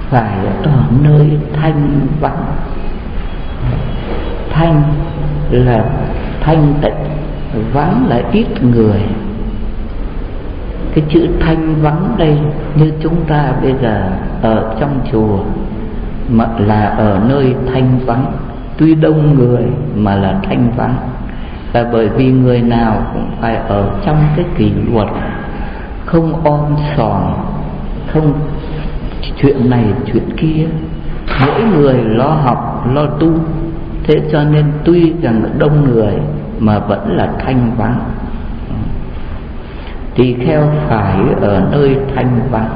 phải ở nơi thanh vắng. Thanh là thanh tịnh, vắng là ít người. Cái chữ thanh vắng đây, như chúng ta bây giờ ở trong chùa mà là ở nơi thanh vắng, tuy đông người mà là thanh vắng, là bởi vì người nào cũng phải ở trong cái kỷ luật, không om sòm, không chuyện này chuyện kia, mỗi người lo học lo tu. Thế cho nên tuy rằng đông người mà vẫn là thanh vắng. Tỳ kheo phải ở nơi thanh vắng,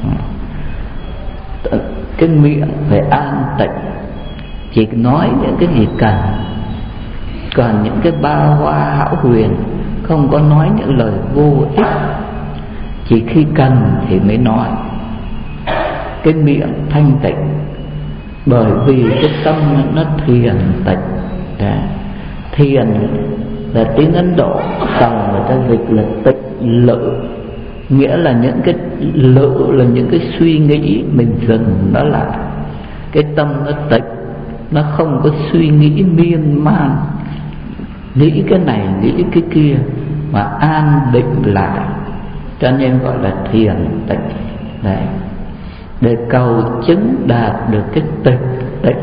cái miệng phải an tịnh, chỉ nói những cái gì cần. Còn những cái ba hoa hão huyền không có nói những lời vô ích, chỉ khi cần thì mới nói. Cái miệng thanh tịnh, bởi vì cái tâm nó thiền tịnh. Thiền là tiếng Ấn Độ, còn người ta dịch là tịnh lự, nghĩa là những cái lự là những cái suy nghĩ mình dừng nó lại. Cái tâm nó tịnh, nó không có suy nghĩ miên man, nghĩ cái này nghĩ cái kia, mà an định lại, cho nên gọi là thiền tịnh. Đấy, để cầu chứng đạt được cái tịch tịnh.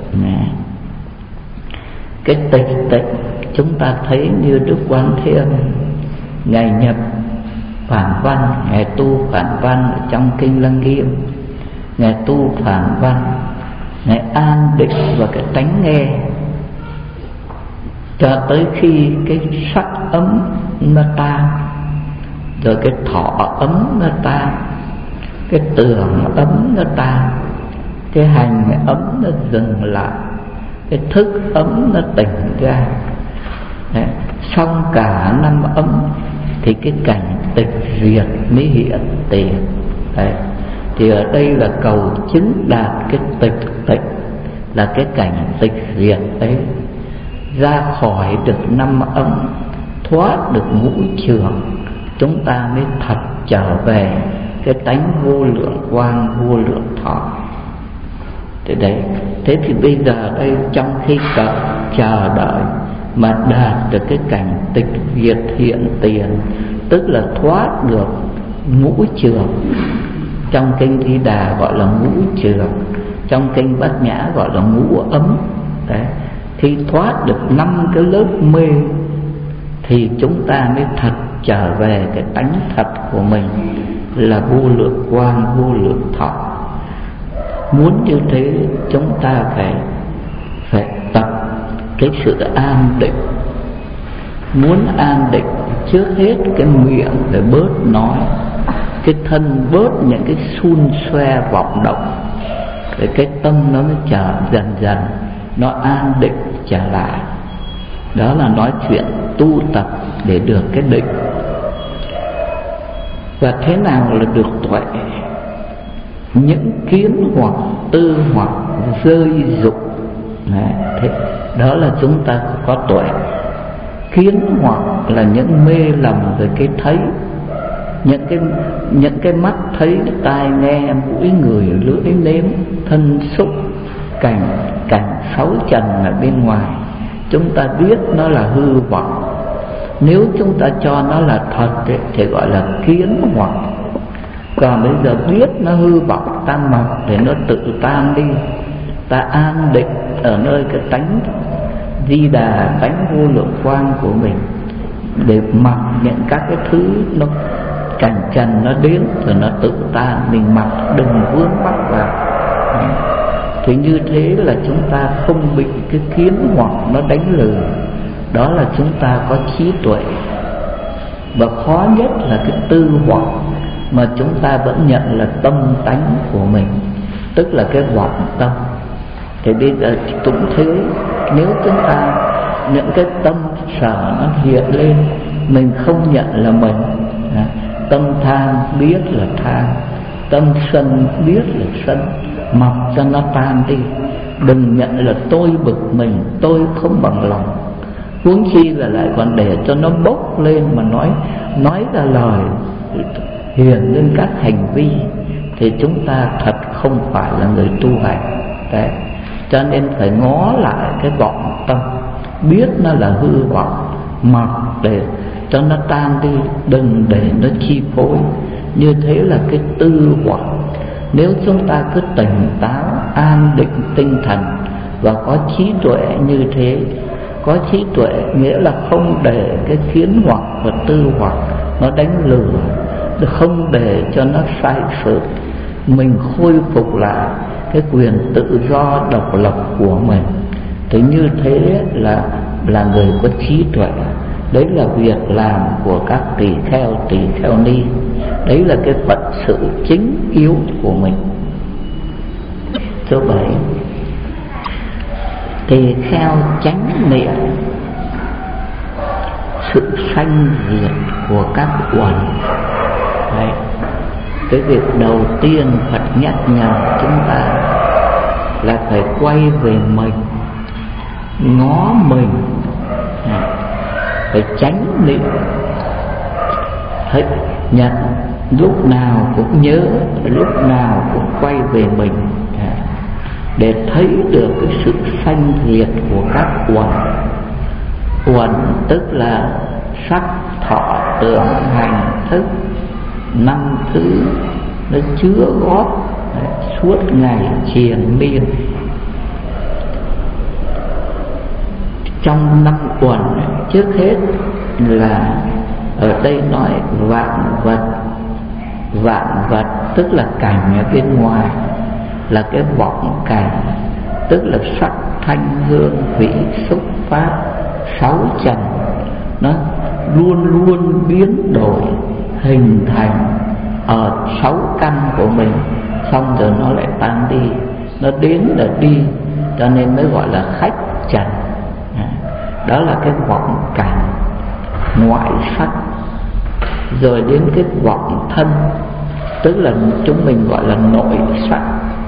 Cái tịch tịnh chúng ta thấy như Đức Quán Thế Âm Ngài nhập phản văn, Ngài tu phản văn ở trong Kinh Lăng Nghiêm. Ngài tu phản văn, Ngài an định vào cái tánh nghe, cho tới khi cái sắc ấm nó tan, rồi cái thọ ấm nó tan, cái tưởng ấm nó tan, cái hành ấm nó dừng lại, cái thức ấm nó tỉnh ra. Đấy, xong cả năm ấm thì cái cảnh tịch diệt mới hiện tiền. Đấy, thì ở đây là cầu chứng đạt cái tịch tịnh, là cái cảnh tịch diệt ấy, ra khỏi được năm ấm, thoát được ngũ chướng, chúng ta mới thật trở về cái tánh vô lượng quang, vô lượng thọ. Thế đấy, thế thì bây giờ đây trong khi chờ đợi mà đạt được cái cảnh tịch diệt hiện tiền, tức là thoát được ngũ chướng. Trong Kinh Di Đà gọi là ngũ chướng, trong Kinh Bát Nhã gọi là ngũ ấm. Đấy, khi thoát được 5 cái lớp mê thì chúng ta mới thật trở về cái tánh thật của mình là vô lượng quang, vô lượng thọ. Muốn như thế chúng ta phải tập cái sự an định. Muốn an định, trước hết cái miệng phải bớt nói, cái thân bớt những cái xun xoe vọng động, để cái tâm nó mới trở dần dần nó an định trở lại. Đó là nói chuyện tu tập để được cái định. Và thế nào là được tuệ? Những kiến hoặc tư hoặc rơi dục, thế đó là chúng ta có tuệ. Kiến hoặc là những mê lầm về cái thấy, những cái mắt thấy, tai nghe, mũi ngửi, lưỡi nếm, thân xúc, cảnh sáu trần ở bên ngoài, chúng ta biết nó là hư vọng. Nếu chúng ta cho nó là thật thì gọi là kiến hoặc. Còn bây giờ biết nó hư vọng tan mọc để nó tự tan đi, ta an định ở nơi cái tánh Di Đà, tánh vô lượng quang của mình, để mặc những các cái thứ nó cảnh trần nó đến rồi nó tự tan, mình mặc đừng vướng mắc vào. Thì như thế là chúng ta không bị cái kiến hoặc nó đánh lừa. Đó là chúng ta có trí tuệ. Và khó nhất là cái tư hoặc, mà chúng ta vẫn nhận là tâm tánh của mình, tức là cái vọng tâm. Thì bây giờ cũng thế, nếu chúng ta những cái tâm sở nó hiện lên, mình không nhận là mình. Tâm tham biết là tham, tâm sân biết là sân, mặc cho nó tan đi. Đừng nhận là tôi bực mình, tôi không bằng lòng. Huống chi là lại còn để cho nó bốc lên mà nói ra lời, hiển lên các hành vi, thì chúng ta thật không phải là người tu hành. Đấy, cho nên phải ngó lại cái vọng tâm, biết nó là hư vọng, mặc để cho nó tan đi, đừng để nó chi phối. Như thế là cái tư hoặc. Nếu chúng ta cứ tỉnh táo, an định tinh thần và có trí tuệ như thế. Có trí tuệ nghĩa là không để cái kiến hoặc và tư hoặc nó đánh lừa, không để cho nó sai sự. Mình khôi phục lại cái quyền tự do độc lập của mình, thì như thế là người có trí tuệ. Đấy là việc làm của các tỳ kheo ni. Đấy là cái phận sự chính yếu của mình. Số 7, tỳ kheo chánh niệm sự sanh diệt của các uẩn. Đấy, cái việc đầu tiên Phật nhắc nhở chúng ta là phải quay về mình, ngó mình, phải chánh niệm, thấy nhận lúc nào cũng nhớ, lúc nào cũng quay về mình, để thấy được cái sự sanh diệt của các uẩn. Uẩn tức là sắc, thọ, tưởng, hành, thức, 5 thứ nó chứa góp suốt ngày triền miên. Trong 5 uẩn, trước hết là ở đây nói vạn vật. Vạn vật tức là cảnh ở bên ngoài, là cái vọng cảnh, tức là sắc, thanh, hương, vị, xúc, pháp, 6 trần. Nó luôn luôn biến đổi, hình thành ở 6 căn của mình, xong rồi nó lại tan đi, nó đến là đi, cho nên mới gọi là khách trần. Đó là cái vọng cảnh ngoại sắc. Rồi đến cái vọng thân, tức là chúng mình gọi là nội sắc.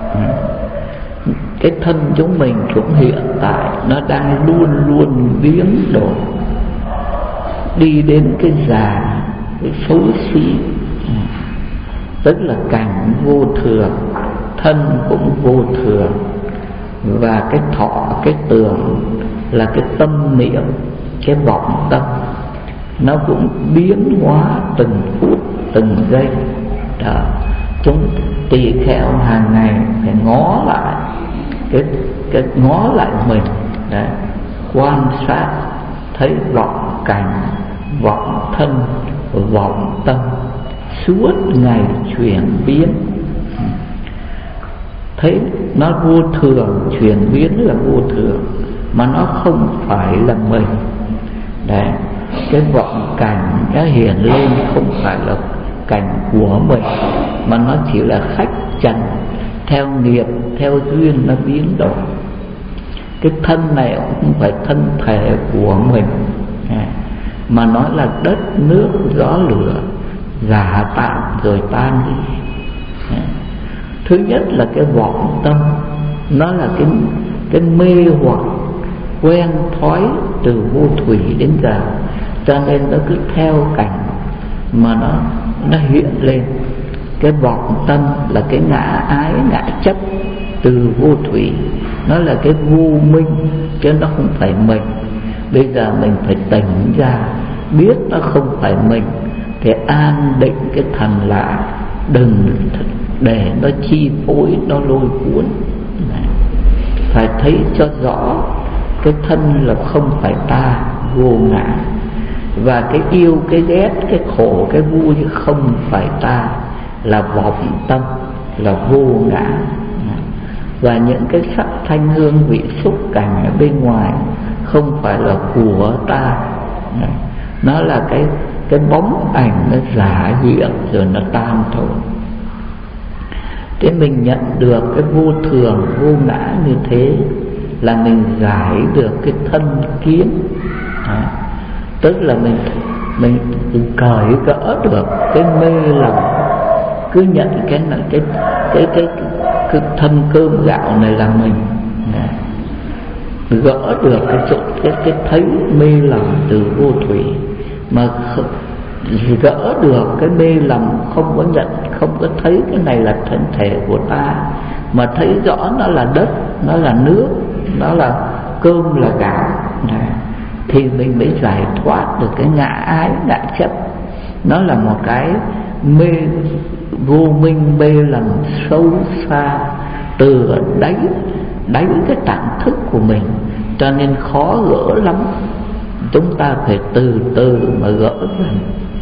Cái thân chúng mình cũng hiện tại nó đang luôn luôn biến đổi, đi đến cái già, cái xấu xí, tức là cảnh vô thường, thân cũng vô thường. Và cái thọ, cái tưởng là cái tâm niệm, cái vọng tâm, nó cũng biến hóa từng phút từng giây. Đó, chúng tỳ kheo hàng ngày phải ngó lại cái ngó lại mình. Đấy, quan sát thấy vọng cảnh, vọng thân, vọng tâm suốt ngày chuyển biến. Thấy nó vô thường, chuyển biến là vô thường, mà nó không phải là mình. Đấy, cái vọng cảnh nó hiện lên không phải là cảnh của mình, mà nó chỉ là khách trần, theo nghiệp, theo duyên nó biến đổi. Cái thân này cũng không phải thân thể của mình, mà nó là đất nước gió lửa, giả tạm rồi tan đi. Thứ nhất là cái vọng tâm, nó là cái mê hoặc quen thói từ vô thủy đến giờ, cho nên nó cứ theo cảnh mà nó hiện lên. Cái vọng tâm là cái ngã ái, ngã chấp từ vô thủy, nó là cái vô minh, chứ nó không phải mình. Bây giờ mình phải tỉnh ra, biết nó không phải mình, thì an định cái thần lại, đừng để nó chi phối, nó lôi cuốn. Phải thấy cho rõ cái thân là không phải ta, vô ngã. Và cái yêu, cái ghét, cái khổ, cái vui không phải ta, là vọng tâm, là vô ngã. Và những cái sắc, thanh, hương, vị, xúc, cảnh ở bên ngoài không phải là của ta, nó là cái bóng ảnh, nó giả hiện rồi nó tan thôi. Thế mình nhận được cái vô thường, vô ngã như thế là mình giải được cái thân kiến. Tức là mình cởi gỡ được cái mê lầm, cứ nhận cái thân cơm gạo này là mình. Gỡ được cái thấy mê lầm từ vô thủy, mà gỡ được cái mê lầm, không có nhận, không có thấy cái này là thân thể của ta, mà thấy rõ nó là đất, nó là nước, nó là cơm là gạo này, thì mình mới giải thoát được cái ngã ái ngã chấp. Nó là một cái mê vô minh, mê lầm sâu xa từ đáy cái tạng thức của mình, cho nên khó gỡ lắm. Chúng ta phải từ từ mà gỡ dần.